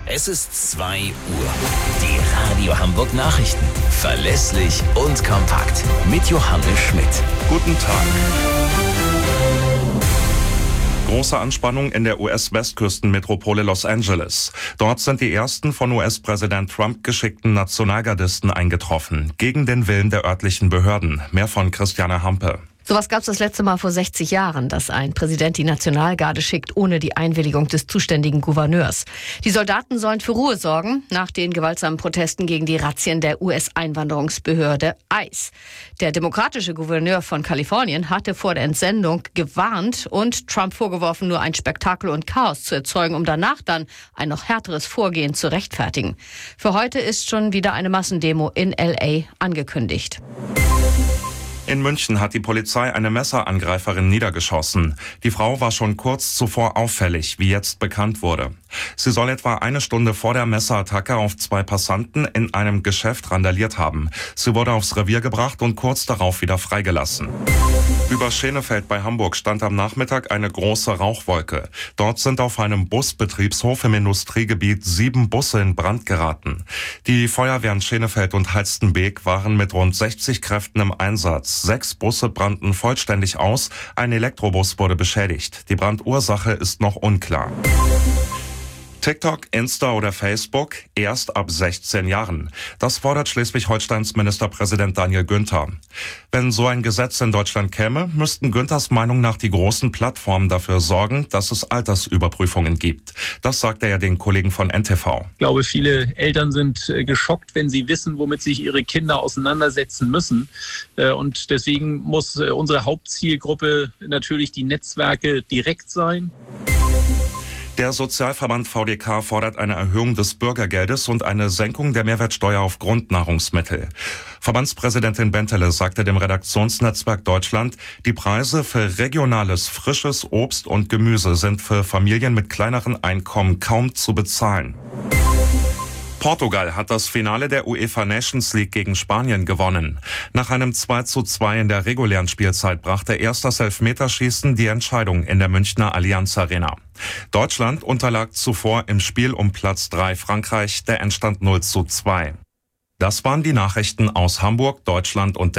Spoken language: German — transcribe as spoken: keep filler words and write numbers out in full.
Es ist zwei Uhr. Die Radio Hamburg Nachrichten. Verlässlich und kompakt. Mit Johannes Schmidt. Guten Tag. Große Anspannung in der U S-Westküstenmetropole Los Angeles. Dort sind die ersten von U S-Präsident Trump geschickten Nationalgardisten eingetroffen. Gegen den Willen der örtlichen Behörden. Mehr von Christiane Hampe. Sowas gab es das letzte Mal vor sechzig Jahren, dass ein Präsident die Nationalgarde schickt, ohne die Einwilligung des zuständigen Gouverneurs. Die Soldaten sollen für Ruhe sorgen nach den gewaltsamen Protesten gegen die Razzien der U S-Einwanderungsbehörde ICE. Der demokratische Gouverneur von Kalifornien hatte vor der Entsendung gewarnt und Trump vorgeworfen, nur ein Spektakel und Chaos zu erzeugen, um danach dann ein noch härteres Vorgehen zu rechtfertigen. Für heute ist schon wieder eine Massendemo in L A angekündigt. In München hat die Polizei eine Messerangreiferin niedergeschossen. Die Frau war schon kurz zuvor auffällig, wie jetzt bekannt wurde. Sie soll etwa eine Stunde vor der Messerattacke auf zwei Passanten in einem Geschäft randaliert haben. Sie wurde aufs Revier gebracht und kurz darauf wieder freigelassen. Über Schenefeld bei Hamburg stand am Nachmittag eine große Rauchwolke. Dort sind auf einem Busbetriebshof im Industriegebiet sieben Busse in Brand geraten. Die Feuerwehren Schenefeld und Halstenbek waren mit rund sechzig Kräften im Einsatz. Sechs Busse brannten vollständig aus, ein Elektrobus wurde beschädigt. Die Brandursache ist noch unklar. TikTok, Insta oder Facebook erst ab sechzehn Jahren. Das fordert Schleswig-Holsteins Ministerpräsident Daniel Günther. Wenn so ein Gesetz in Deutschland käme, müssten Günthers Meinung nach die großen Plattformen dafür sorgen, dass es Altersüberprüfungen gibt. Das sagte er den Kollegen von N T V. Ich glaube, viele Eltern sind geschockt, wenn sie wissen, womit sich ihre Kinder auseinandersetzen müssen. Und deswegen muss unsere Hauptzielgruppe natürlich die Netzwerke direkt sein. Der Sozialverband V D K fordert eine Erhöhung des Bürgergeldes und eine Senkung der Mehrwertsteuer auf Grundnahrungsmittel. Verbandspräsidentin Bentele sagte dem Redaktionsnetzwerk Deutschland, die Preise für regionales, frisches Obst und Gemüse sind für Familien mit kleineren Einkommen kaum zu bezahlen. Portugal hat das Finale der UEFA Nations League gegen Spanien gewonnen. Nach einem zwei zu zwei in der regulären Spielzeit brachte erst das Elfmeterschießen die Entscheidung in der Münchner Allianz Arena. Deutschland unterlag zuvor im Spiel um Platz drei Frankreich, der Endstand null zu zwei. Das waren die Nachrichten aus Hamburg, Deutschland und